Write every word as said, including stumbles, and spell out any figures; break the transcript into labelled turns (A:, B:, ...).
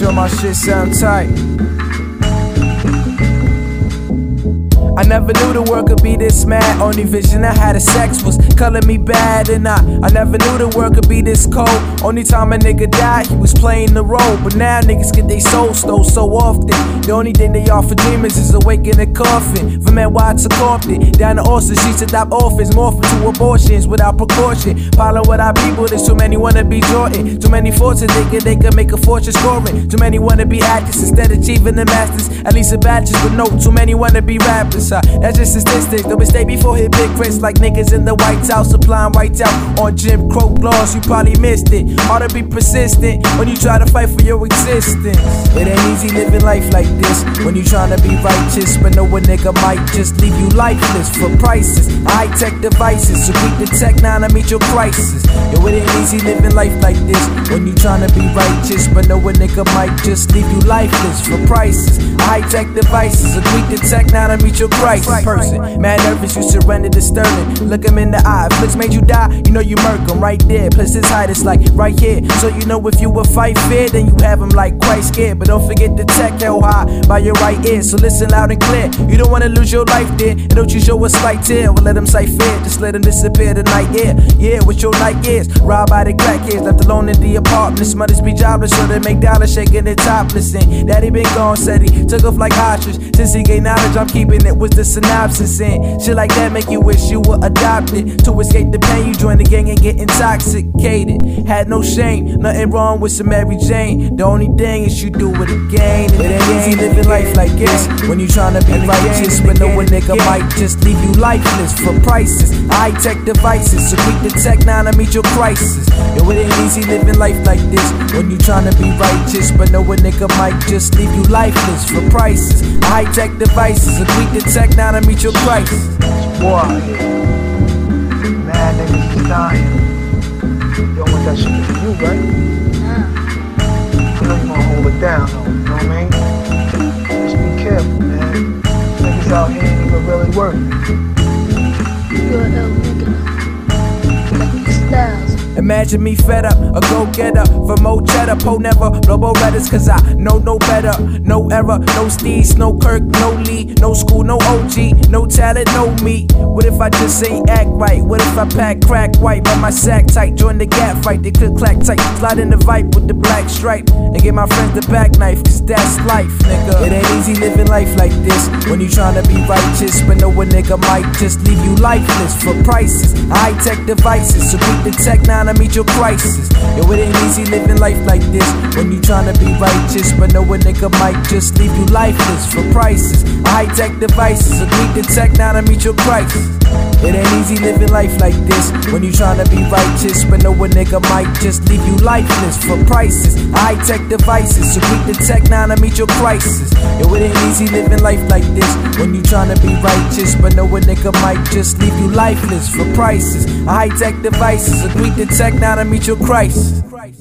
A: sure my shit sound tight. I never knew the world could be this mad. Only vision I had of sex was color me bad. And I, I never knew the world could be this cold. Only time a nigga died, he was playing the role. But now niggas get their soul stole so often. The only thing they offer dreamers is awake in a coffin. From N Y to Compton, down to Austin, streets adopt orphans, morphing to abortions without precaution. Follow what our people, there's too many wanna be Jordan. Too many fortunes thinking they can make a fortune scoring. Too many wanna be actors instead of achieving the masters. At least a bachelor's, but no, too many wanna be rappers. Uh, that's just statistics. Don't mistake before hit big Chris like niggas in the White House applying white out on Jim Crow laws. You probably missed it. Hard to be persistent when you try to fight for your existence. It ain't easy living life like this when you tryna be righteous, but know a nigga might just leave you lifeless for prices. High tech devices, so keep the tech now to meet your crisis. Yo, it ain't easy living life like this when you tryna be righteous, but know a nigga might just leave you lifeless for prices. High tech devices, so keep the tech now to meet your crisis. Person, mad nervous, you surrender to Sterling. Look him in the eye, if looks made you die, you know you murk him right there. Plus his height is like right here, so you know if you would fight fair, then you have him like quite scared. But don't forget the tech held high by your right ear, so listen loud and clear. You don't wanna lose your life there, and don't you show a slight tear. Well, let him sight fear, just let him disappear the night air. Yeah, what your night is, robbed by the crackheads, left alone in the apartment. Mothers be jobless, so they make dollars shaking their topless. And daddy been gone, said he took off like ostrich. Since he gained knowledge, I'm keeping it was the synopsis. And shit like that make you wish you were adopted. To escape the pain, you join the gang and get intoxicated. Had no shame, nothing wrong with some Mary Jane. The only thing is you do it again. It ain't easy living life like this when you tryna be righteous, but know a nigga might just leave you lifeless for prices. High tech devices, so keep the tech now to meet your crisis. Yo, it ain't easy living life like this when you tryna be righteous, but know a nigga might just leave you lifeless for prices. High tech devices, so keep the tech now to meet your crisis.
B: Boy, mad niggas is dying. You don't want that shit to be you, right? I know you wanna hold it down, though, you know what I mean? Just be careful, man. Niggas out here ain't even really working.
C: You're a hell nigga. Like these styles.
A: Imagine me fed up, a go-getter for more cheddar. Po never blow Berettas, cause I know no better. No error, no steez, no Kirk, no Lee, no school, no O G, no talent, no me. What if I just ain't act right? What if I pack crack white, but my sack tight? Join the gap fight, they click clack tight. Slide in the vibe with the black stripe and give my friends the back knife, cause that's life, nigga. It ain't easy living life like this when you tryna be righteous, but know a nigga might just leave you lifeless for prices. High tech devices, so keep the tech now to meet your crisis. Yo, it ain't easy living life like this when you tryna be righteous, but know a nigga might just leave you lifeless for prices. High tech devices, so keep the tech now to meet your crisis. It ain't easy living life like this when you tryna be righteous, but know a nigga might just leave you lifeless for prices. High tech devices, so keep the tech now to meet your crisis. Yo, it ain't easy living life like this when you tryna be righteous, but know a nigga might just leave you lifeless for prices. High tech devices, so keep the tech now to meet your crisis.